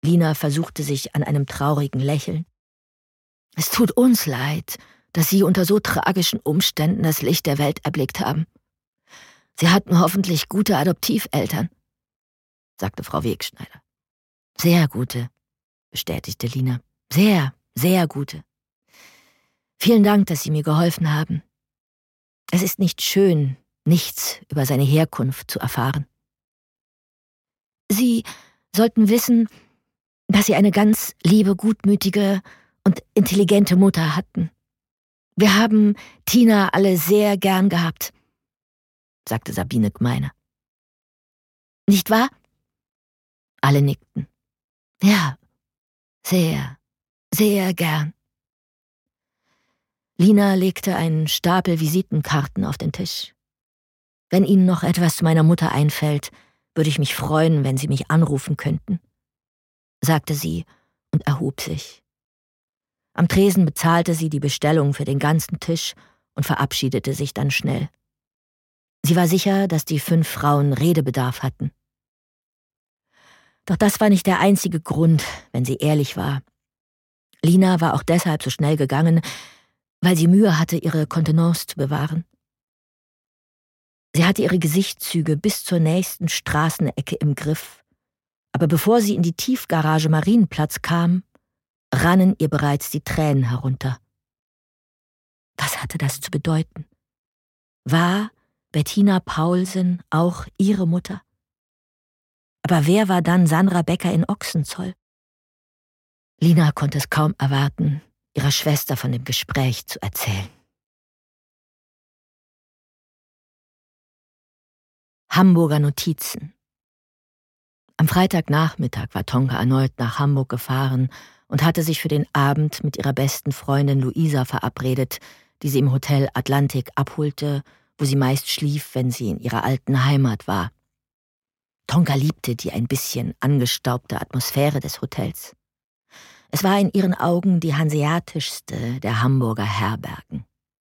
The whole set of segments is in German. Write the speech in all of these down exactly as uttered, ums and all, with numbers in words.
Lina versuchte sich an einem traurigen Lächeln. »Es tut uns leid, dass Sie unter so tragischen Umständen das Licht der Welt erblickt haben. Sie hatten hoffentlich gute Adoptiveltern«, sagte Frau Wegschneider. »Sehr gute«, bestätigte Lina. »Sehr, sehr gute. Vielen Dank, dass Sie mir geholfen haben. Es ist nicht schön, nichts über seine Herkunft zu erfahren. Sie sollten wissen, dass Sie eine ganz liebe, gutmütige und intelligente Mutter hatten. Wir haben Tina alle sehr gern gehabt«, sagte Sabine Gmeiner. »Nicht wahr?« Alle nickten. »Ja, sehr, sehr gern.« Lina legte einen Stapel Visitenkarten auf den Tisch. »Wenn Ihnen noch etwas zu meiner Mutter einfällt, würde ich mich freuen, wenn Sie mich anrufen könnten«, sagte sie und erhob sich. Am Tresen bezahlte sie die Bestellung für den ganzen Tisch und verabschiedete sich dann schnell. Sie war sicher, dass die fünf Frauen Redebedarf hatten. Doch das war nicht der einzige Grund, wenn sie ehrlich war. Lina war auch deshalb so schnell gegangen, weil sie Mühe hatte, ihre Kontenance zu bewahren. Sie hatte ihre Gesichtszüge bis zur nächsten Straßenecke im Griff, aber bevor sie in die Tiefgarage Marienplatz kam, rannen ihr bereits die Tränen herunter. Was hatte das zu bedeuten? War Bettina Paulsen auch ihre Mutter? Aber wer war dann Sandra Becker in Ochsenzoll? Lina konnte es kaum erwarten, ihrer Schwester von dem Gespräch zu erzählen. Hamburger Notizen. Am Freitagnachmittag war Tonka erneut nach Hamburg gefahren und hatte sich für den Abend mit ihrer besten Freundin Luisa verabredet, die sie im Hotel Atlantik abholte, wo sie meist schlief, wenn sie in ihrer alten Heimat war. Tonka liebte die ein bisschen angestaubte Atmosphäre des Hotels. Es war in ihren Augen die hanseatischste der Hamburger Herbergen.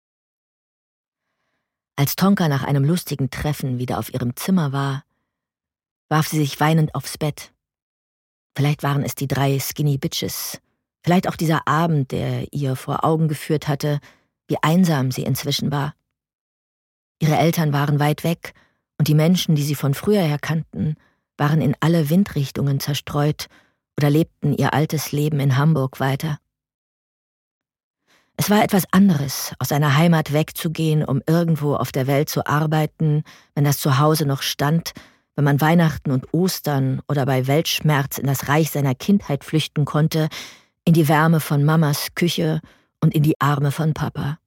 Als Tonka nach einem lustigen Treffen wieder auf ihrem Zimmer war, warf sie sich weinend aufs Bett. Vielleicht waren es die drei Skinny Bitches, vielleicht auch dieser Abend, der ihr vor Augen geführt hatte, wie einsam sie inzwischen war. Ihre Eltern waren weit weg und die Menschen, die sie von früher her kannten, waren in alle Windrichtungen zerstreut oder lebten ihr altes Leben in Hamburg weiter. Es war etwas anderes, aus seiner Heimat wegzugehen, um irgendwo auf der Welt zu arbeiten, wenn das Zuhause noch stand, wenn man Weihnachten und Ostern oder bei Weltschmerz in das Reich seiner Kindheit flüchten konnte, in die Wärme von Mamas Küche und in die Arme von Papa.